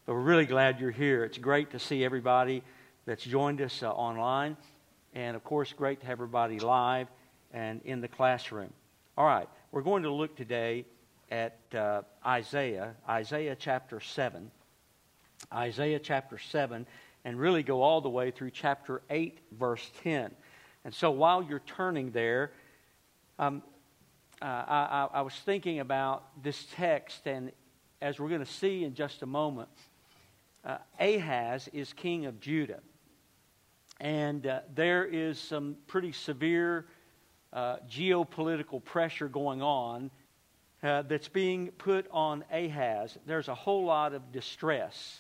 But we're really glad you're here. It's great to see everybody that's joined us online. And, of course, great to have everybody live and in the classroom. All right, we're going to look today at Isaiah chapter 7. Isaiah chapter 7, and really go all the way through chapter 8, verse 10. And so while you're turning there, I was thinking about this text, and as we're going to see in just a moment, Ahaz is king of Judah. And there is some pretty severe geopolitical pressure going on that's being put on Ahaz. There's a whole lot of distress.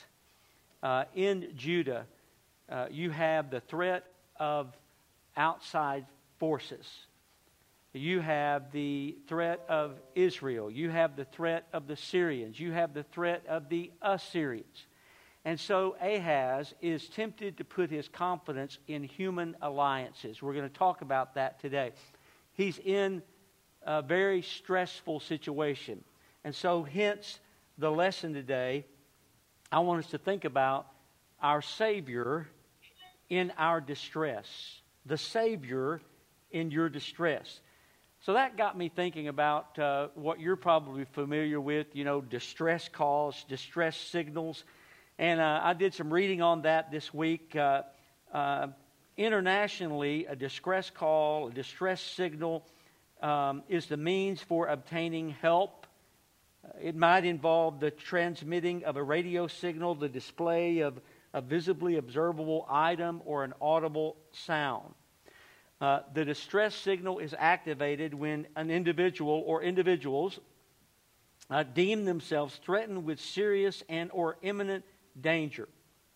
In Judah, you have the threat of outside forces. You have the threat of Israel. You have the threat of the Syrians. You have the threat of the Assyrians. And so Ahaz is tempted to put his confidence in human alliances. We're going to talk about that today. He's in a very stressful situation. And so hence the lesson today, I want us to think about our Savior in our distress. The Savior in your distress. So that got me thinking about what you're probably familiar with, distress calls, distress signals. And I did some reading on that this week. Internationally, a distress call, a distress signal is the means for obtaining help. It might involve the transmitting of a radio signal, the display of a visibly observable item, or an audible sound. The distress signal is activated when an individual or individuals deem themselves threatened with serious and or imminent danger.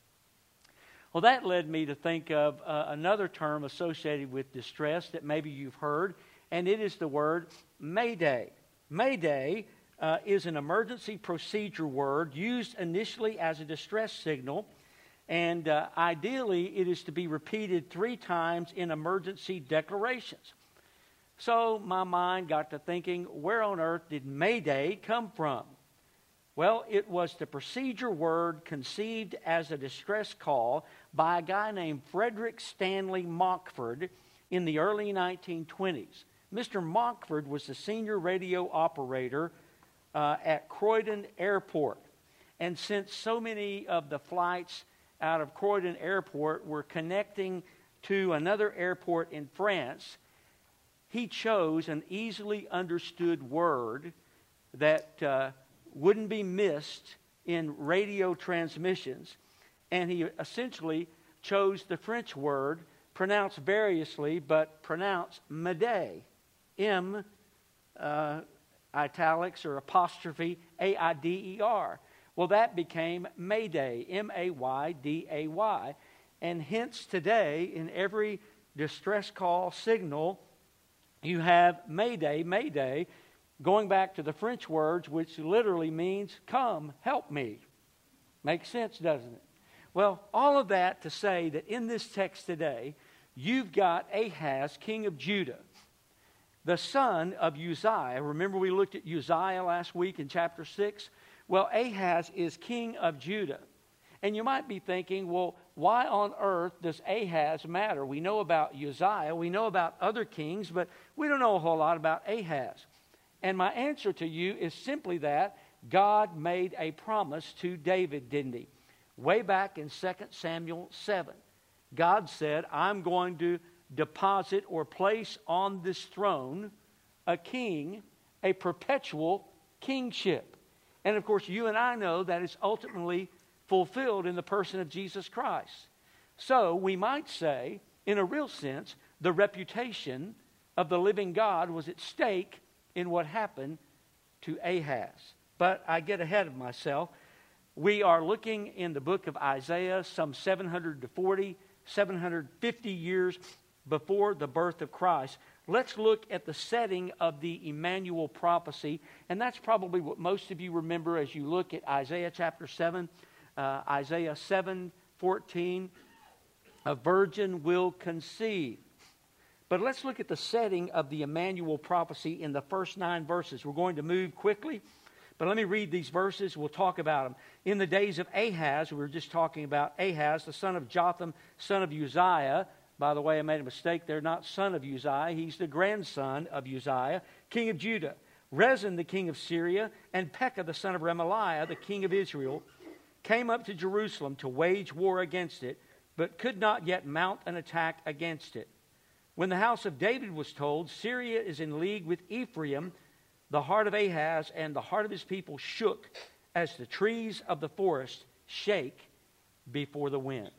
Well, that led me to think of another term associated with distress that maybe you've heard, and it is the word Mayday. Mayday is an emergency procedure word used initially as a distress signal, and ideally it is to be repeated 3 times in emergency declarations. So my mind got to thinking, where on earth did Mayday come from? Well, it was the procedure word conceived as a distress call by a guy named Frederick Stanley Mockford in the early 1920s. Mr. Mockford was the senior radio operator at Croydon Airport. And since so many of the flights out of Croydon Airport were connecting to another airport in France, he chose an easily understood word that wouldn't be missed in radio transmissions, and he essentially chose the French word, pronounced variously, but pronounced Mayday, M italics or apostrophe A-I-D-E-R. Well, that became Mayday, M-A-Y-D-A-Y, and hence today in every distress call signal you have Mayday, Mayday, going back to the French words, which literally means, come, help me. Makes sense, doesn't it? Well, all of that to say that in this text today, you've got Ahaz, king of Judah, the son of Uzziah. Remember we looked at Uzziah last week in chapter 6? Well, Ahaz is king of Judah. And you might be thinking, well, why on earth does Ahaz matter? We know about Uzziah, we know about other kings, but we don't know a whole lot about Ahaz. And my answer to you is simply that God made a promise to David, didn't he? Way back in 2 Samuel 7. God said, I'm going to deposit or place on this throne a king, a perpetual kingship. And of course, you and I know that is ultimately fulfilled in the person of Jesus Christ. So we might say, in a real sense, the reputation of the living God was at stake in what happened to Ahaz. But I get ahead of myself. We are looking in the book of Isaiah some 750 years before the birth of Christ. Let's look at the setting of the Emmanuel prophecy, and that's probably what most of you remember as you look at Isaiah chapter 7, Isaiah 7:14, a virgin will conceive. But let's look at the setting of the Emmanuel prophecy in the first 9 verses. We're going to move quickly, But let me read these verses. We'll talk about them. In the days of Ahaz, we were just talking about Ahaz, the son of Jotham, son of Uzziah. By the way, I made a mistake there. Not son of Uzziah. He's the grandson of Uzziah, king of Judah. Rezin, the king of Syria, and Pekah, the son of Remaliah, the king of Israel, came up to Jerusalem to wage war against it, but could not yet mount an attack against it. When the house of David was told, Syria is in league with Ephraim, the heart of Ahaz and the heart of his people shook as the trees of the forest shake before the wind.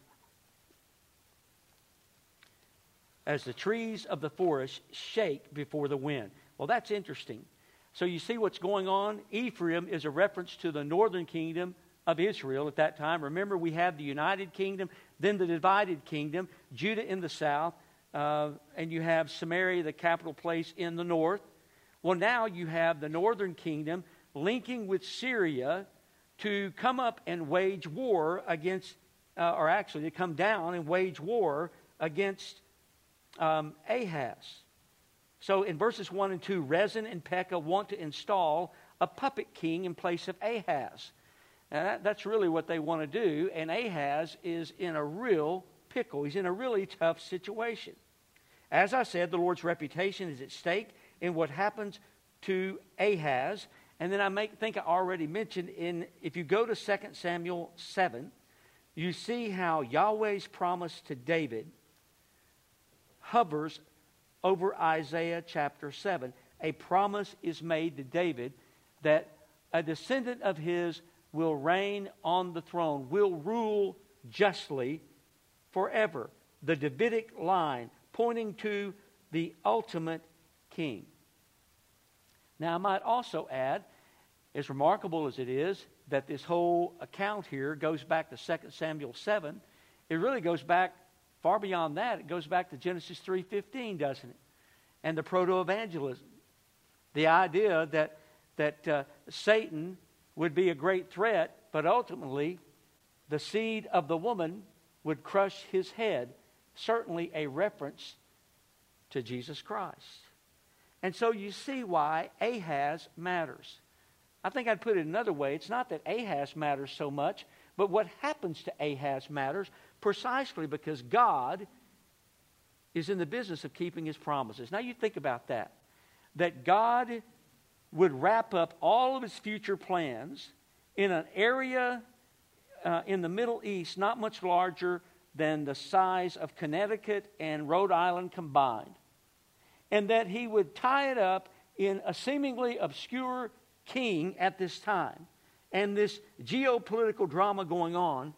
As the trees of the forest shake before the wind. Well, that's interesting. So you see what's going on? Ephraim is a reference to the northern kingdom of Israel at that time. Remember, we have the united kingdom, then the divided kingdom, Judah in the south, and you have Samaria, the capital place, in the north. Well, now you have the northern kingdom linking with Syria to come up and wage war against, or actually to come down and wage war against Ahaz. So in verses 1 and 2, Rezin and Pekah want to install a puppet king in place of Ahaz. Now that's really what they want to do, and Ahaz is in a real pickle. He's in a really tough situation. As I said, the Lord's reputation is at stake in what happens to Ahaz. And then I think I already mentioned, if you go to 2 Samuel 7, you see how Yahweh's promise to David hovers over Isaiah chapter 7. A promise is made to David that a descendant of his will reign on the throne, will rule justly forever. The Davidic line pointing to the ultimate king. Now, I might also add, as remarkable as it is, that this whole account here goes back to 2 Samuel 7. It really goes back far beyond that. It goes back to Genesis 3:15, doesn't it? And the proto-evangelism. The idea that Satan would be a great threat, but ultimately the seed of the woman would crush his head. Certainly a reference to Jesus Christ. And so you see why Ahaz matters. I think I'd put it another way. It's not that Ahaz matters so much, but what happens to Ahaz matters precisely because God is in the business of keeping His promises. Now you think about that. That God would wrap up all of His future plans in an area in the Middle East not much larger than the size of Connecticut and Rhode Island combined. And that He would tie it up in a seemingly obscure king at this time. And this geopolitical drama going on.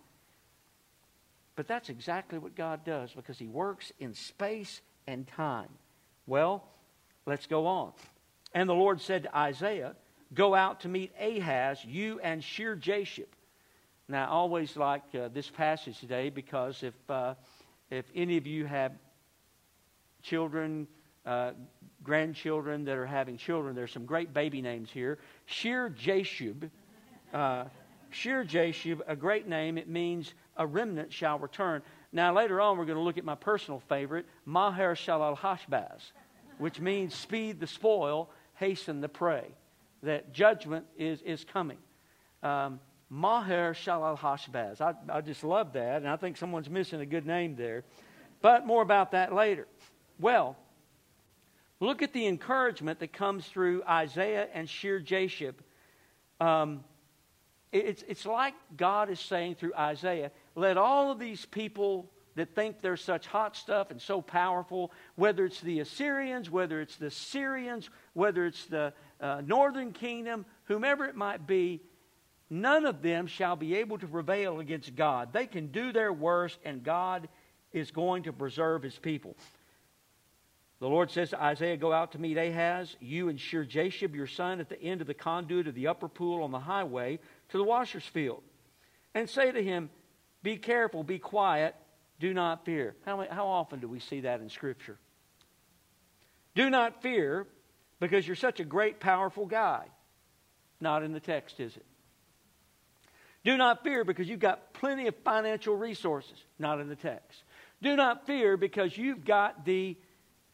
But that's exactly what God does because He works in space and time. Well, let's go on. And the Lord said to Isaiah, "Go out to meet Ahaz, you and Shear-Jashub." Now, I always like this passage today because if any of you have children, grandchildren that are having children, there's some great baby names here. Shear-Jashub. Shear-Jashub, a great name. It means a remnant shall return. Now, later on, we're going to look at my personal favorite, Maher-Shalal-Hashbaz, which means speed the spoil, hasten the prey. That judgment is coming. Maher-Shalal-Hashbaz. I just love that, and I think someone's missing a good name there. But more about that later. Well, look at the encouragement that comes through Isaiah and Shear-Jashub. It's like God is saying through Isaiah, let all of these people that think they're such hot stuff and so powerful, whether it's the Assyrians, whether it's the Syrians, whether it's the northern kingdom, whomever it might be, none of them shall be able to prevail against God. They can do their worst, and God is going to preserve His people. The Lord says to Isaiah, "Go out to meet Ahaz, you and Shear-Jashub, your son, at the end of the conduit of the upper pool on the highway to the washer's field. And say to him, be careful, be quiet, do not fear." How often do we see that in Scripture? Do not fear because you're such a great, powerful guy. Not in the text, is it? Do not fear because you've got plenty of financial resources. Not in the text. Do not fear because you've got the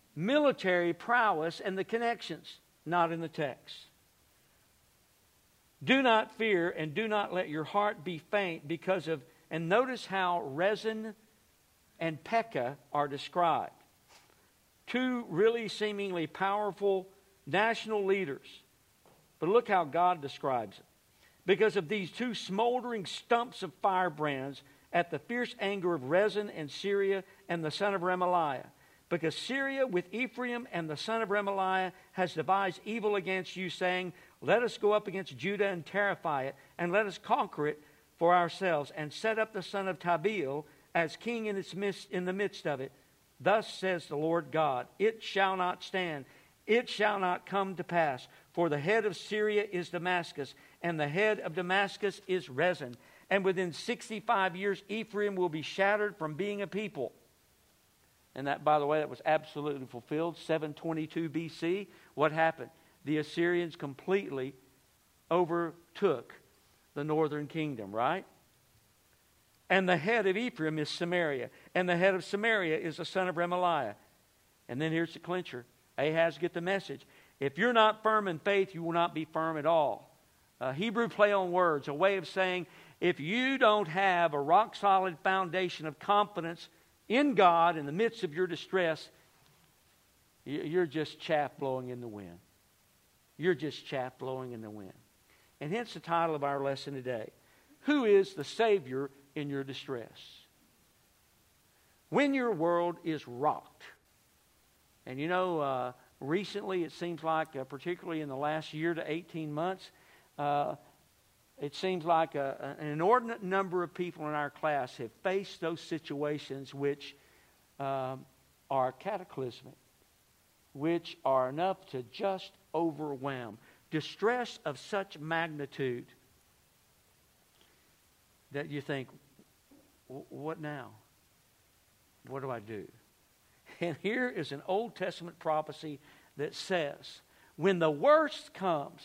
military prowess and the connections. Not in the text. Do not fear, and do not let your heart be faint because of, and notice how Rezin and Pekah are described. Two really seemingly powerful national leaders. But look how God describes it. Because of these two smoldering stumps of firebrands at the fierce anger of Rezin and Syria and the son of Remaliah. Because Syria with Ephraim and the son of Remaliah has devised evil against you, saying, let us go up against Judah and terrify it, and let us conquer it for ourselves, and set up the son of Tabeel as king in the midst of it. Thus says the Lord God, it shall not stand, it shall not come to pass. For the head of Syria is Damascus, and the head of Damascus is Rezin. And within 65 years, Ephraim will be shattered from being a people. And that, by the way, that was absolutely fulfilled. 722 BC. What happened? The Assyrians completely overtook the northern kingdom, right? And the head of Ephraim is Samaria. And the head of Samaria is the son of Remaliah. And then here's the clincher. Ahaz, get the message. If you're not firm in faith, you will not be firm at all. Hebrew play on words, a way of saying, if you don't have a rock-solid foundation of confidence in God in the midst of your distress, you're just chaff blowing in the wind. You're just chaff blowing in the wind. And hence the title of our lesson today. Who is the Savior in your distress? When your world is rocked. And you know, recently it seems like, particularly in the last year to 18 months, it seems like an inordinate number of people in our class have faced those situations which are cataclysmic, which are enough to just overwhelm. Distress of such magnitude that you think, what now? What do I do? And here is an Old Testament prophecy that says, when the worst comes,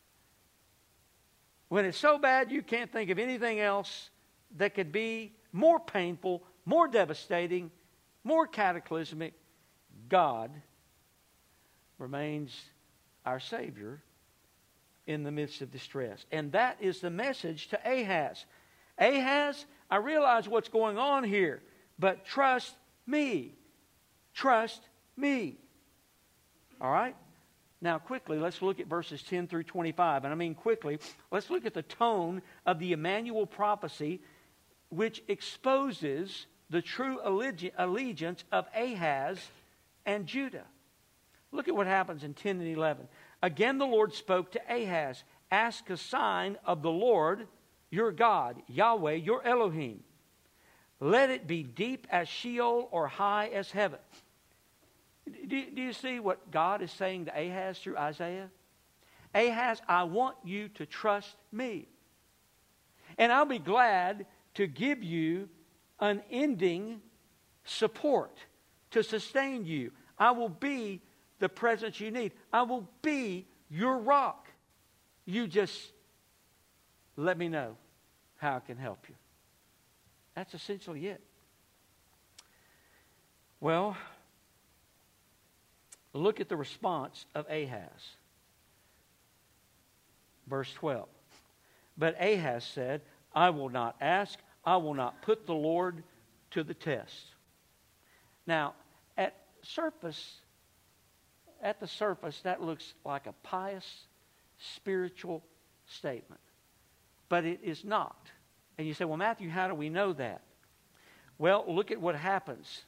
when it's so bad you can't think of anything else that could be more painful, more devastating, more cataclysmic, God remains our Savior in the midst of distress. And that is the message to Ahaz. Ahaz, I realize what's going on here, but trust me. Trust me. All right? Now, quickly, let's look at verses 10 through 25. And I mean quickly, let's look at the tone of the Emmanuel prophecy, which exposes the true allegiance of Ahaz and Judah. Look at what happens in 10 and 11. Again, the Lord spoke to Ahaz, ask a sign of the Lord your God, Yahweh, your Elohim. Let it be deep as Sheol or high as heaven. Do you see what God is saying to Ahaz through Isaiah? Ahaz, I want you to trust me. And I'll be glad to give you unending support to sustain you. I will be the presence you need. I will be your rock. You just let me know how I can help you. That's essentially it. Well, look at the response of Ahaz. Verse 12. But Ahaz said, I will not ask, I will not put the Lord to the test. Now, at the surface, that looks like a pious, spiritual statement. But it is not. And you say, well, Matthew, how do we know that? Well, look at what happens.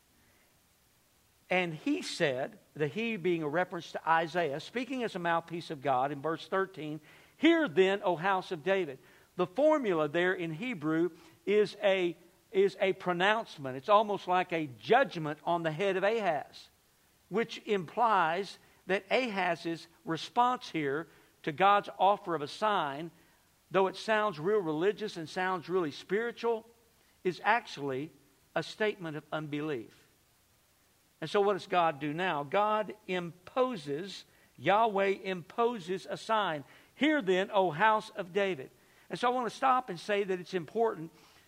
And he said, the he being a reference to Isaiah, speaking as a mouthpiece of God in verse 13, hear then, O house of David. The formula there in Hebrew is a pronouncement. It's almost like a judgment on the head of Ahaz, which implies that Ahaz's response here to God's offer of a sign, though it sounds real religious and sounds really spiritual, is actually a statement of unbelief. And so what does God do now? God imposes, Yahweh imposes a sign. Hear then, O house of David. And so I want to stop and say that it's important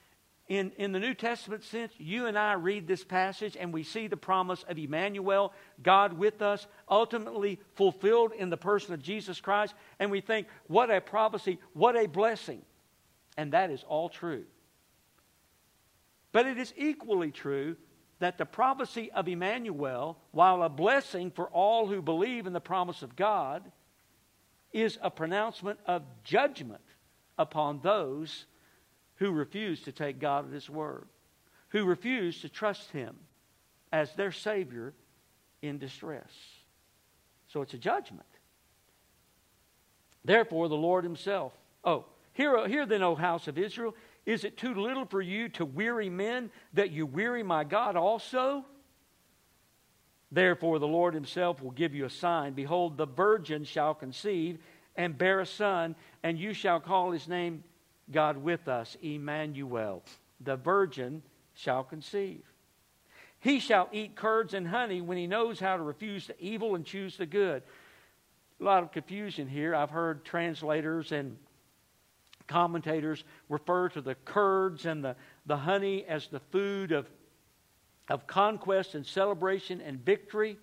In the New Testament sense, you and I read this passage and we see the promise of Emmanuel, God with us, ultimately fulfilled in the person of Jesus Christ, and we think, what a prophecy, what a blessing. And that is all true. But it is equally true that the prophecy of Emmanuel, while a blessing for all who believe in the promise of God, is a pronouncement of judgment upon those who refuse to take God at His word, who refuse to trust Him as their Savior in distress. So it's a judgment. Therefore, the Lord Himself. Hear then, O house of Israel, is it too little for you to weary men, that you weary my God also? Therefore, the Lord Himself will give you a sign. Behold, the virgin shall conceive and bear a son, and you shall call his name God with us, Emmanuel. The virgin shall conceive. He shall eat curds and honey when he knows how to refuse the evil and choose the good. A lot of confusion here. I've heard translators and commentators refer to the curds and the honey as the food of conquest and celebration and victory.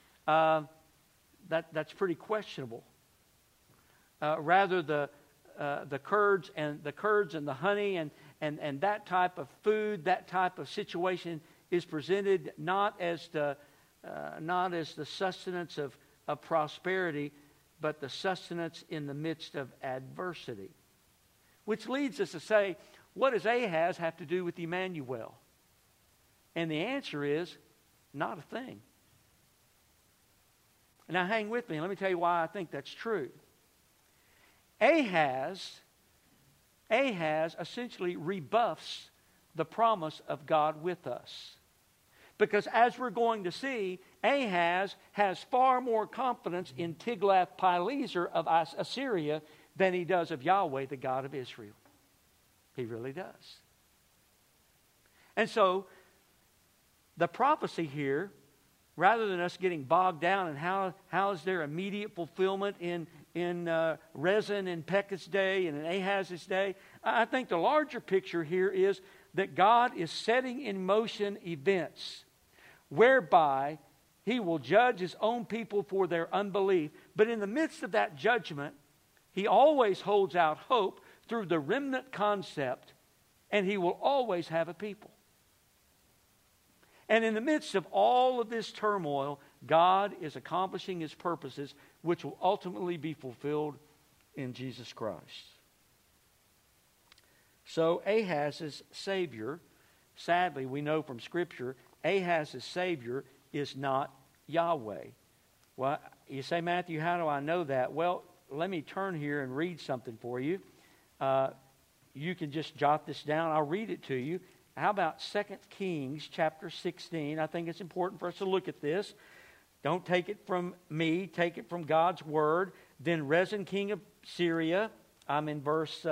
That's pretty questionable. Rather, the curds and the honey and that type of food, that type of situation is presented not as the sustenance of prosperity, but the sustenance in the midst of adversity. Which leads us to say, what does Ahaz have to do with Emmanuel? And the answer is, not a thing. Now hang with me, and let me tell you why I think that's true. Ahaz essentially rebuffs the promise of God with us. Because as we're going to see, Ahaz has far more confidence in Tiglath-Pileser of Assyria than he does of Yahweh, the God of Israel. He really does. And so, the prophecy here, rather than us getting bogged down in how is there immediate fulfillment in Rezin and Pekah's day and in Ahaz's day, I think the larger picture here is that God is setting in motion events whereby He will judge His own people for their unbelief. But in the midst of that judgment, He always holds out hope through the remnant concept, and He will always have a people. And in the midst of all of this turmoil, God is accomplishing His purposes, which will ultimately be fulfilled in Jesus Christ. So Ahaz's Savior, sadly we know from Scripture, Ahaz's Savior is not Yahweh. Well, you say, Matthew, how do I know that? Well, let me turn here and read something for you. You can just jot this down. I'll read it to you. How about 2 Kings chapter 16? I think it's important for us to look at this. Don't take it from me. Take it from God's Word. Then Rezin, king of Syria. I'm in verse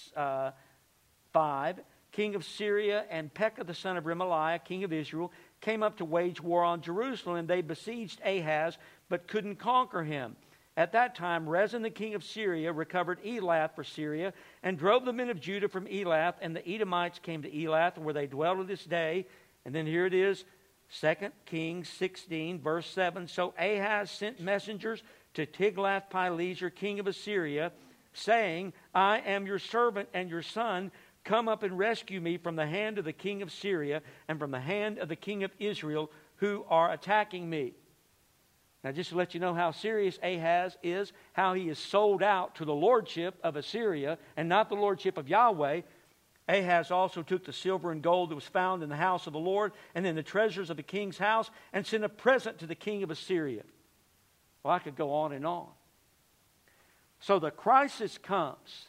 5. King of Syria and Pekah the son of Remaliah, king of Israel, came up to wage war on Jerusalem, and they besieged Ahaz, but couldn't conquer him. At that time, Rezin the king of Syria recovered Elath for Syria and drove the men of Judah from Elath, and the Edomites came to Elath, where they dwell to this day. And then here it is, 2 Kings 16, verse 7. So Ahaz sent messengers to Tiglath-Pileser, king of Assyria, saying, I am your servant and your son. Come up and rescue me from the hand of the king of Syria and from the hand of the king of Israel who are attacking me. Now, just to let you know how serious Ahaz is, how he is sold out to the lordship of Assyria and not the lordship of Yahweh, Ahaz also took the silver and gold that was found in the house of the Lord and in the treasures of the king's house and sent a present to the king of Assyria. Well, I could go on and on. So the crisis comes.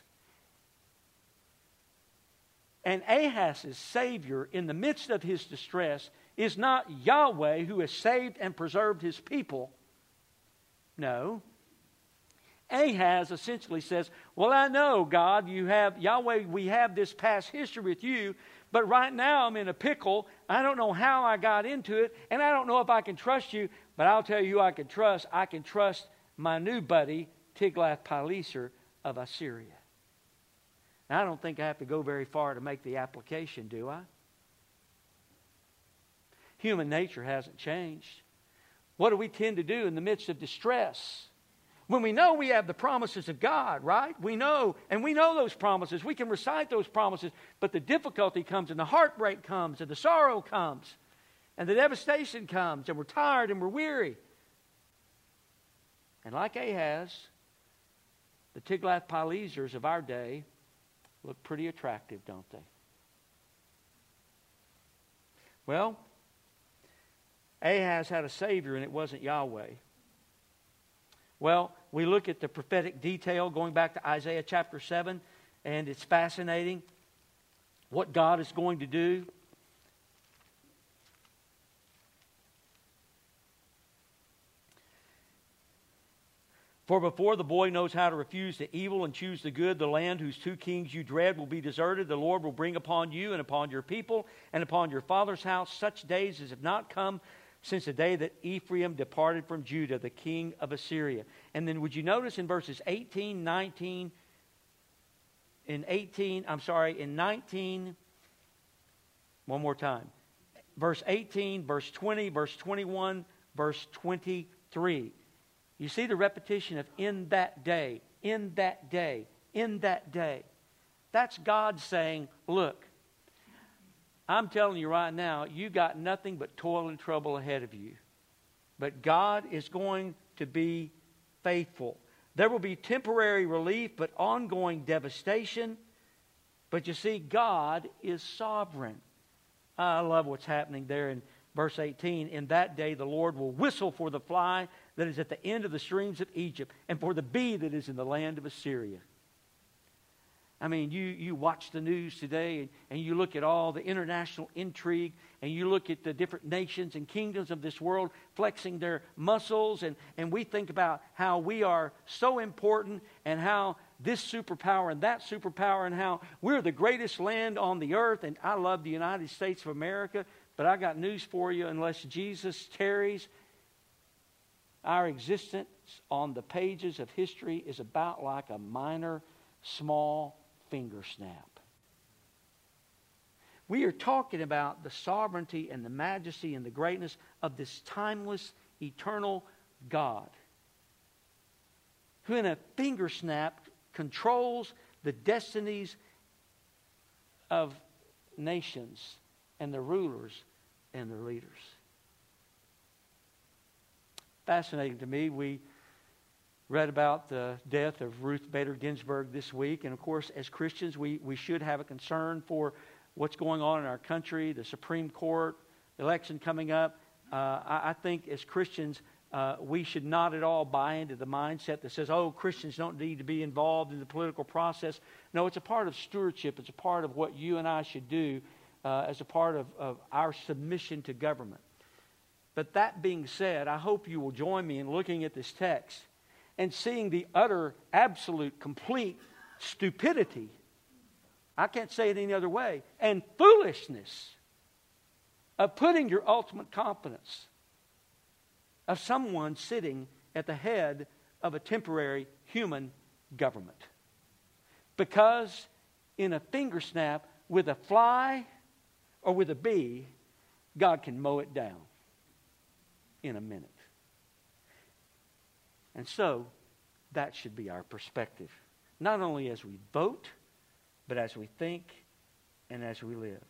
And Ahaz's Savior, in the midst of his distress, is not Yahweh who has saved and preserved His people. No. Ahaz essentially says, well, I know, God, you have, Yahweh, we have this past history with you, but right now I'm in a pickle. I don't know how I got into it, and I don't know if I can trust you, but I'll tell you who I can trust. I can trust my new buddy, Tiglath-Pileser of Assyria. Now, I don't think I have to go very far to make the application, do I? Human nature hasn't changed. What do we tend to do in the midst of distress? When we know we have the promises of God, right? We know those promises. We can recite those promises. But the difficulty comes, and the heartbreak comes, and the sorrow comes, and the devastation comes, and we're tired and we're weary. And like Ahaz, the Tiglath-Pilesers of our day look pretty attractive, don't they? Well, Ahaz had a Savior, and it wasn't Yahweh. Well, we look at the prophetic detail going back to Isaiah chapter 7, and it's fascinating what God is going to do. For before the boy knows how to refuse the evil and choose the good, the land whose two kings you dread will be deserted. The Lord will bring upon you and upon your people and upon your father's house such days as have not come since the day that Ephraim departed from Judah, the king of Assyria. And then would you notice in verses 18, 19, in 19, one more time. Verse 18, verse 20, verse 21, verse 23. You see the repetition of in that day, in that day, in that day. That's God saying, look, I'm telling you right now, you got nothing but toil and trouble ahead of you. But God is going to be faithful. There will be temporary relief, but ongoing devastation. But you see, God is sovereign. I love what's happening there in verse 18. In that day the Lord will whistle for the fly that is at the end of the streams of Egypt, and for the bee that is in the land of Assyria. I mean, you watch the news today, and you look at all the international intrigue, and you look at the different nations and kingdoms of this world flexing their muscles, and we think about how we are so important, and how this superpower and that superpower, and how we're the greatest land on the earth. And I love the United States of America, but I got news for you. Unless Jesus tarries, our existence on the pages of history is about like a minor, small finger snap. We are talking about the sovereignty and the majesty and the greatness of this timeless, eternal God, who in a finger snap controls the destinies of nations and the rulers and their leaders. Fascinating to me. We read about the death of Ruth Bader Ginsburg this week. And of course, as Christians, we should have a concern for what's going on in our country, the Supreme Court, election coming up. I think as Christians, we should not at all buy into the mindset that says, oh, Christians don't need to be involved in the political process. No, it's a part of stewardship. It's a part of what you and I should do as a part of our submission to government. But that being said, I hope you will join me in looking at this text and seeing the utter, absolute, complete stupidity, I can't say it any other way, and foolishness of putting your ultimate confidence of someone sitting at the head of a temporary human government. Because in a finger snap, with a fly or with a bee, God can mow it down in a minute. And so, that should be our perspective. Not only as we vote, but as we think and as we live.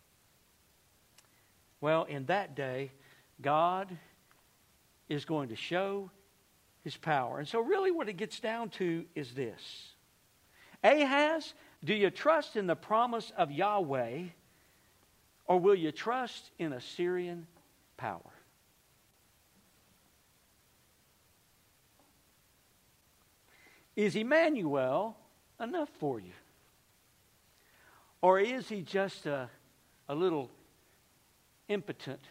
Well, in that day, God is going to show His power. And so really what it gets down to is this. Ahaz, do you trust in the promise of Yahweh, or will you trust in Assyrian power? Is Emmanuel enough for you? Or is he just a little impotent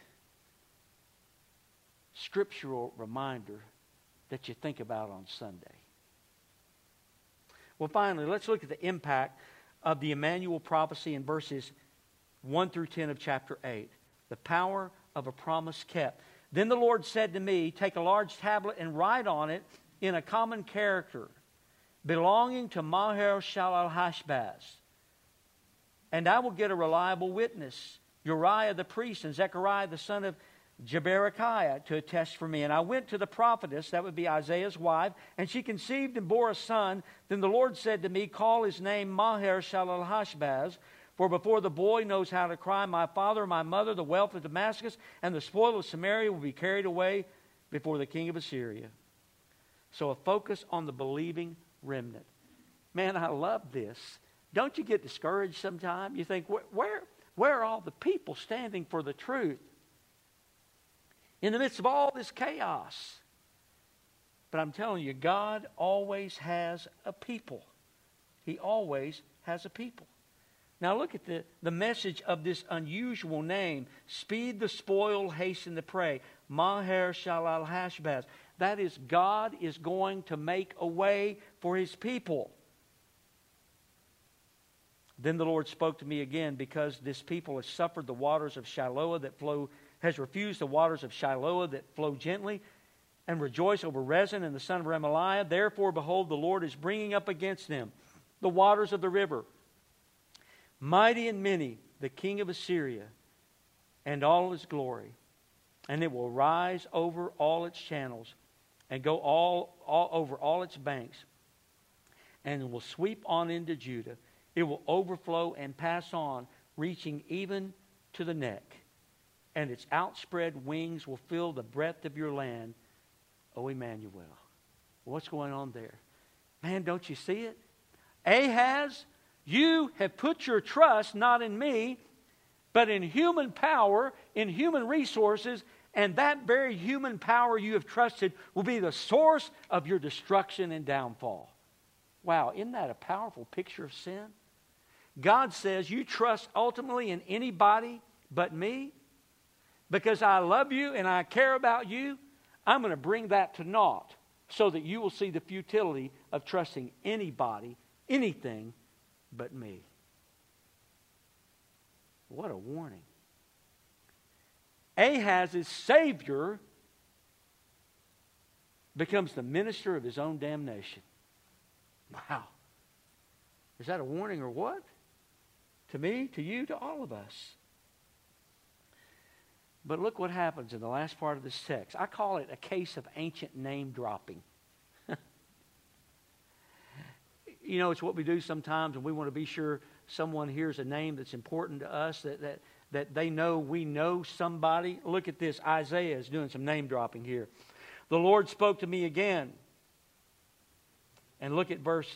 scriptural reminder that you think about on Sunday? Well, finally, let's look at the impact of the Emmanuel prophecy in verses 1 through 10 of chapter 8. The power of a promise kept. Then the Lord said to me, take a large tablet and write on it in a common character belonging to Maher-shalal-Hashbaz, And I will get a reliable witness, Uriah the priest and Zechariah the son of Jeberechiah, to attest for me. And I went to the prophetess, that would be Isaiah's wife, and she conceived and bore a son. Then the Lord said to me, call his name Maher-shalal-Hashbaz, for before the boy knows how to cry, my father, my mother, the wealth of Damascus, and the spoil of Samaria will be carried away before the king of Assyria. So a focus on the believing remnant. Man, I love this. Don't you get discouraged sometimes? You think, where are all the people standing for the truth in the midst of all this chaos? But I'm telling you, God always has a people. He always has a people. Now look at the message of this unusual name. Speed the spoil, hasten the prey. Maher-shalal-Hashbaz. That is, God is going to make a way for His people. Then the Lord spoke to me again, because this people has suffered the waters of Shiloah that flow, has refused the waters of Shiloah that flow gently, and rejoice over Rezin and the son of Remaliah. Therefore, behold, the Lord is bringing up against them the waters of the river, mighty and many, the king of Assyria, and all his glory. And it will rise over all its channels, and go all over all its banks, and it will sweep on into Judah. It will overflow and pass on, reaching even to the neck. And its outspread wings will fill the breadth of your land, O Emmanuel. What's going on there? Man, don't you see it? Ahaz, you have put your trust not in me, but in human power, in human resources, and that very human power you have trusted will be the source of your destruction and downfall. Wow, isn't that a powerful picture of sin? God says, you trust ultimately in anybody but me. Because I love you and I care about you, I'm going to bring that to naught so that you will see the futility of trusting anybody, anything but me. What a warning. Ahaz's savior becomes the minister of his own damnation. Wow. Is that a warning or what? To me, to you, to all of us. But look what happens in the last part of this text. I call it a case of ancient name dropping. You know, it's what we do sometimes, and we want to be sure someone hears a name that's important to us, that they know we know somebody. Look at this. Isaiah is doing some name dropping here. The Lord spoke to me again. And look at verse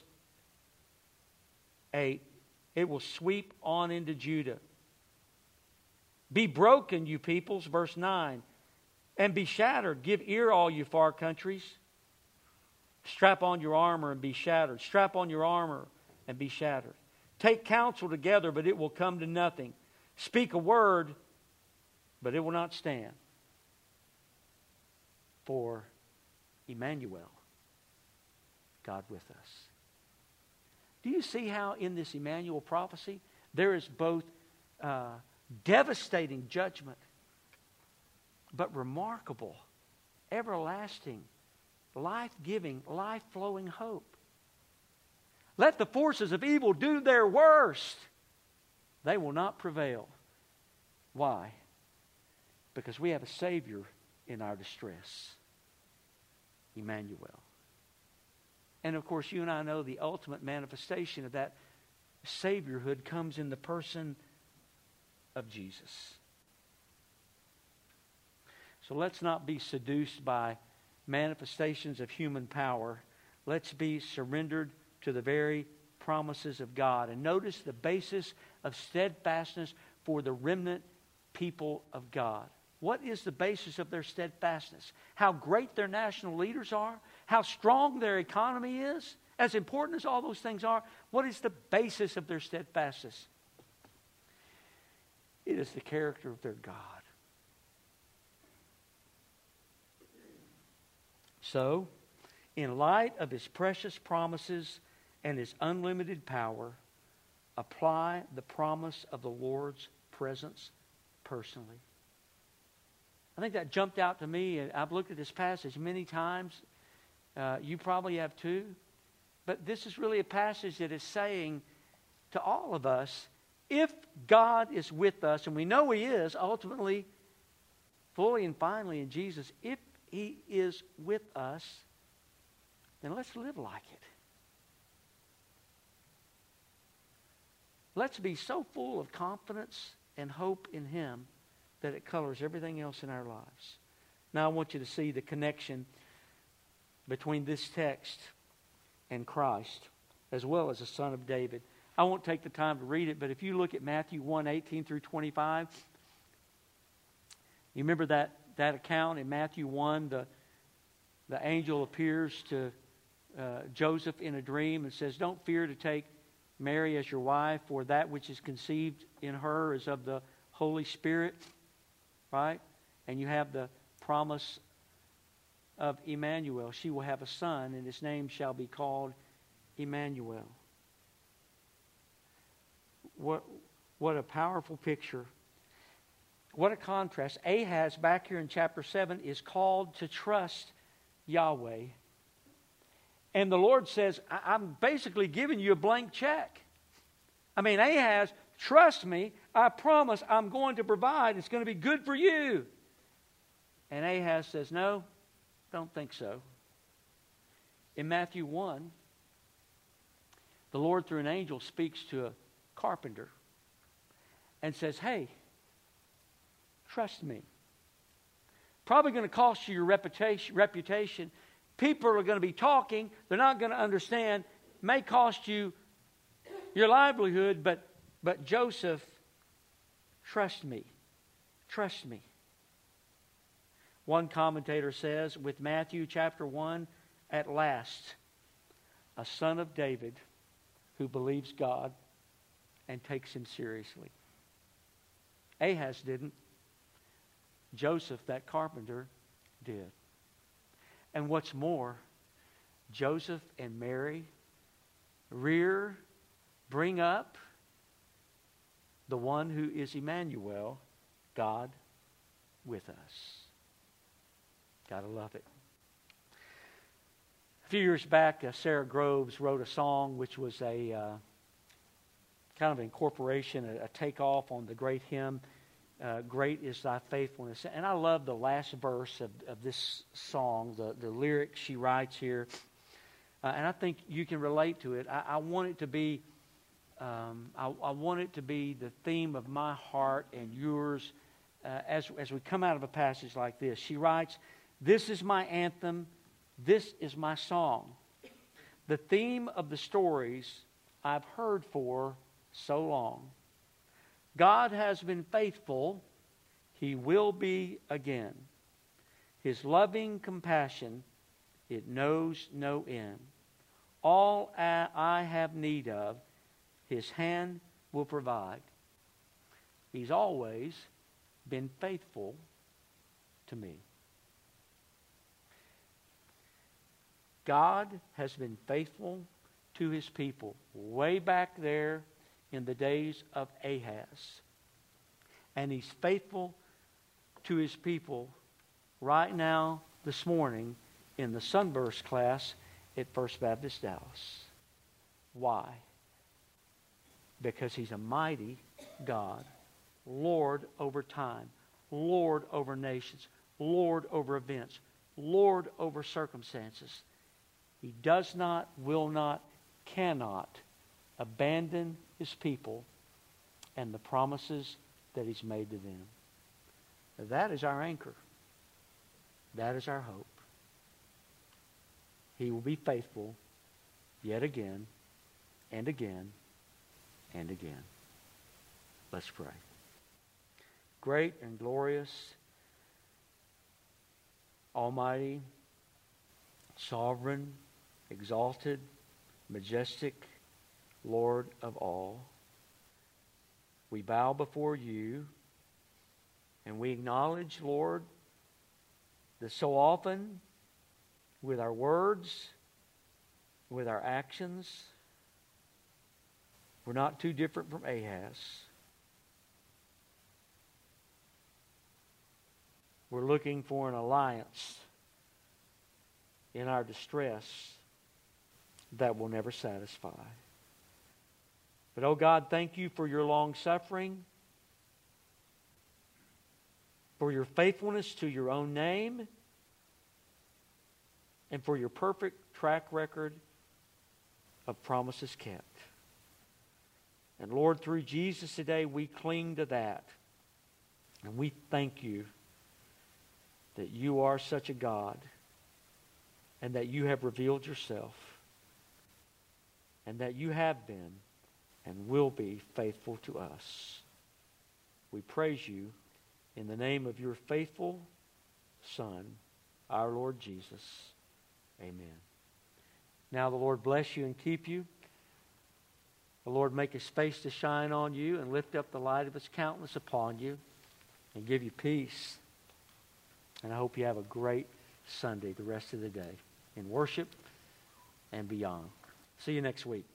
8. It will sweep on into Judah. Be broken, you peoples, verse 9, and be shattered. Give ear, all you far countries. Strap on your armor and be shattered. Strap on your armor and be shattered. Take counsel together, but it will come to nothing. Speak a word, but it will not stand. For Emmanuel, God with us. Do you see how in this Emmanuel prophecy there is both devastating judgment, but remarkable, everlasting, life-giving, life-flowing hope? Let the forces of evil do their worst. They will not prevail. Why? Because we have a Savior in our distress. Emmanuel. And of course, you and I know the ultimate manifestation of that Saviorhood comes in the person of Jesus. So let's not be seduced by manifestations of human power. Let's be surrendered to the very promises of God. And notice the basis of steadfastness for the remnant people of God. What is the basis of their steadfastness? How great their national leaders are? How strong their economy is? As important as all those things are, what is the basis of their steadfastness? It is the character of their God. So, in light of His precious promises and His unlimited power, apply the promise of the Lord's presence personally. I think that jumped out to me. I've looked at this passage many times. You probably have too. But this is really a passage that is saying to all of us, if God is with us, and we know He is ultimately, fully and finally in Jesus, if He is with us, then let's live like it. Let's be so full of confidence and hope in Him that it colors everything else in our lives. Now I want you to see the connection between this text and Christ, as well as the Son of David. I won't take the time to read it, but if you look at Matthew 1:18 through 25, you remember that account in Matthew 1, the angel appears to Joseph in a dream and says, "Don't fear to take Mary as your wife, for that which is conceived in her is of the Holy Spirit," right? And you have the promise of Emmanuel. She will have a son, and his name shall be called Emmanuel. What a powerful picture. What a contrast. Ahaz, back here in chapter 7, is called to trust Yahweh. And the Lord says, I'm basically giving you a blank check. I mean, Ahaz, trust me. I promise I'm going to provide. It's going to be good for you. And Ahaz says, no, don't think so. In Matthew 1, the Lord through an angel speaks to a carpenter and says, hey, trust me. Probably going to cost you your reputation. People are going to be talking. They're not going to understand. May cost you your livelihood, but Joseph, trust me. Trust me. One commentator says, with Matthew chapter 1, at last, a son of David who believes God and takes Him seriously. Ahaz didn't. Joseph, that carpenter, did. And what's more, Joseph and Mary bring up the one who is Emmanuel, God with us. Gotta love it. A few years back, Sarah Groves wrote a song which was a kind of an incorporation, a takeoff on the great hymn, Great is Thy Faithfulness. And I love the last verse of this song, the lyrics she writes here. And I think you can relate to it. I want it to be I want it to be the theme of my heart and yours as we come out of a passage like this. She writes, "This is my anthem, this is my song, the theme of the stories I've heard for so long. God has been faithful, He will be again. His loving compassion, it knows no end. All I have need of, His hand will provide. He's always been faithful to me." God has been faithful to His people way back there in the days of Ahaz. And He's faithful to His people right now, this morning, in the Sunburst class at First Baptist Dallas. Why? Because He's a mighty God, Lord over time, Lord over nations, Lord over events, Lord over circumstances. He does not, will not, cannot abandon His people and the promises that He's made to them. That is our anchor. That is our hope. He will be faithful yet again and again and again. Let's pray. Great and glorious, almighty, sovereign, exalted, majestic, Lord of all, we bow before You and we acknowledge, Lord, that so often with our words, with our actions, we're not too different from Ahaz. We're looking for an alliance in our distress that will never satisfy. But, oh God, thank you for your long suffering, for your faithfulness to your own name, and for your perfect track record of promises kept. And Lord, through Jesus today, we cling to that. And we thank you that you are such a God and that you have revealed yourself and that you have been and will be faithful to us. We praise you in the name of your faithful Son, our Lord Jesus. Amen. Now the Lord bless you and keep you. The Lord make his face to shine on you and lift up the light of his countenance upon you and give you peace. And I hope you have a great Sunday the rest of the day in worship and beyond. See you next week.